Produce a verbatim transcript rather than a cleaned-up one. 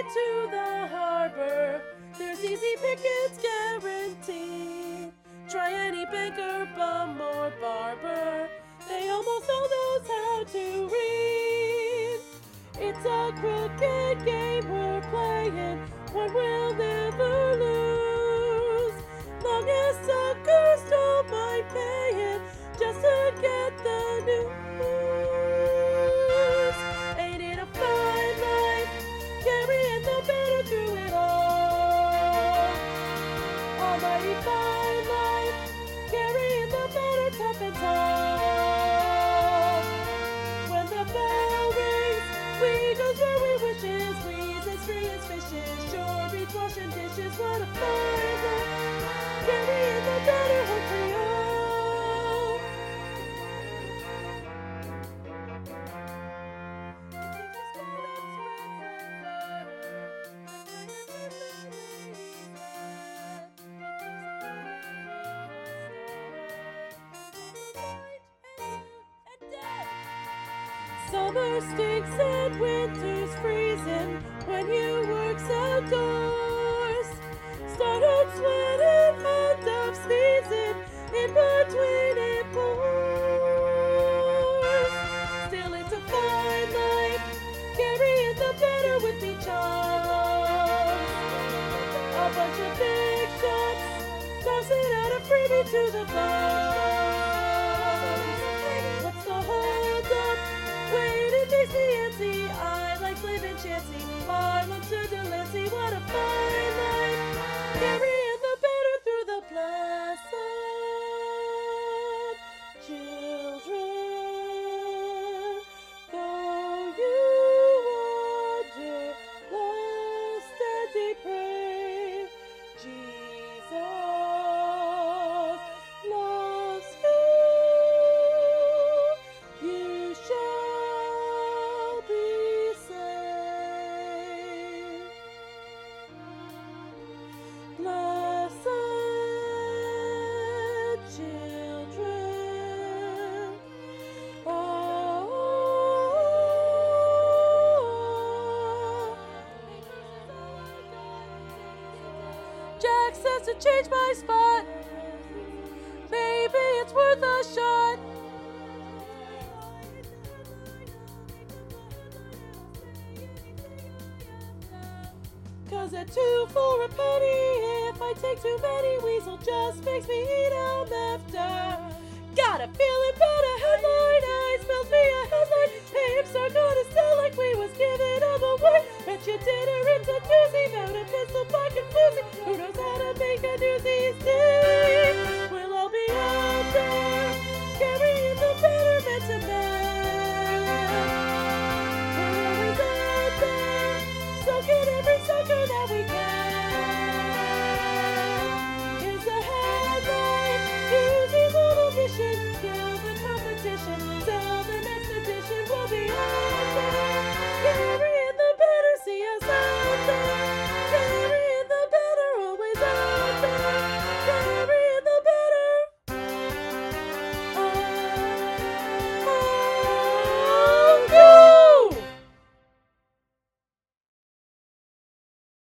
to the harbor. There's easy pickings guaranteed. Try any banker, bum, or barber. They almost all knows how to read. It's a crooked game we're playing, one we'll never lose. Long as suckers don't mind paying just to get the news. Ain't it a fine life, carrying the banner through it all? Almighty fine life, carrying the banner top and tall. When the bell rings, we goes where we wishes, breeze as free as fishes, shore beats washing dishes. What a fine life, carrying the banner home for you. Summer stinks and winter's freezing when you work's outdoors. Start up sweating, end up sneezing, in between it pours. Still it's a fine life, carrying the banner with me chums. A bunch of big shots, tossing out a freebie to the bums. What's the hold up? Wait, it makes me antsy. I like living chancy. Harlem to Delancey, what a fine life, carrying the banner through the placid. Children, though you wander lost and depraved, Jesus loves you. You shall be saved. Blessed children, oh, Jack says to change my spot. Maybe it's worth a shot. Cause at two for a penny, if I take too many, Weasel just makes me eat out after. Got a feeling about a headline, I smells me a headline. Apes are gonna sell like we was giving them away. Bet your dinner into doozy, found a pistol pocket floozy. Who knows how to make a newsie still?